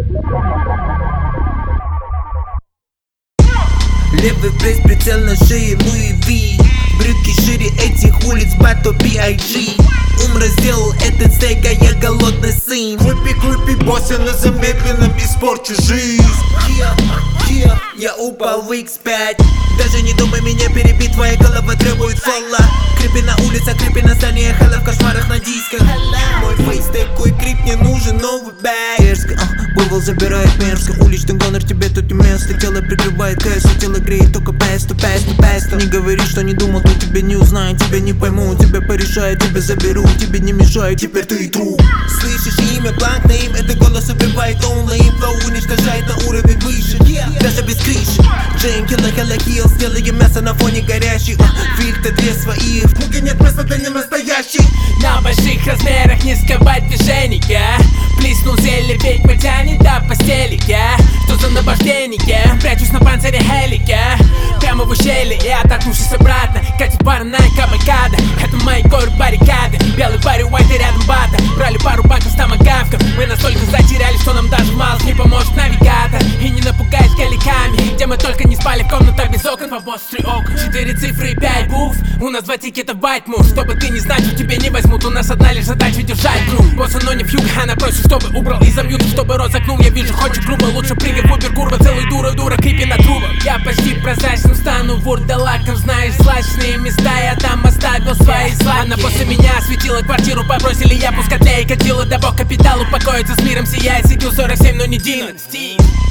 Левый пресс, прицел на шее Луи Ви. Брюки шире этих улиц, бато B.I.G. Ум разделал этот стейк, а я голодный сын. Крупи, босс, я на замедленном испорчу жизнь. Я упал в X5. Даже не думай меня перебить, твоя голова требует фола. Крипи на улицах, крипи на зданиях, хала в кошмарах на дисках. Мой фейс такой крип, мне нужен новый бэк. Дерзко, Google забирает мерзко. Уличный гонор, тебе тут не место. Тело прикрывает кэш, тело греет только песто. Не говори, что не думал, то тебя не узнаю, тебя не пойму. Тебя порешаю, тебя заберу, тебе не мешаю, теперь ты труп. Слышишь имя, бланк на им, это голос убивает онлайн. Флоу уничтожает на уровень выше, даже без крыши. Джейм, килла, хелла, хилл, сделаем мясо на фоне горящих. Фильтр две своих, в круге нет места для ненастоящих. На больших размерах не сковать движения. Плеснул зелье, ведьма тянет до постели. Что за наваждение? Прячусь на панцире хелика. Прямо в ущелье и оттолкнувшись обратно, катит пара на кабакада. Это мои горы баррикады. Белый парень, уайт и рядом бата. Брали пару баков с томагавком. Мы настолько затеряли, что нам даже малость не поможет навигатор. И не напугаешь галиками, где мы только не спали в комнатах без окон. По боссу 3 окон, 4 цифры и 5 букв. У нас 2 тикета white move. Чтобы ты не значил, тебе не возьмут. У нас одна лишь задача держать грув. Босса, но не фьюг, она просит, чтобы убрал и замьютил, чтобы рот закнул. Я вижу, хочет грубо, лучше прыгай в убер, курва. Целый дура, крипи на трубах. Я почти прозрачным стану вурдалаком. Знаешь, злачные места я там оставил свои слова. Она после меня осветила квартиру, попросили я пускать тлей. Катила да бог капитал упокоится с миром, сияет. Сидел 47, но не династий.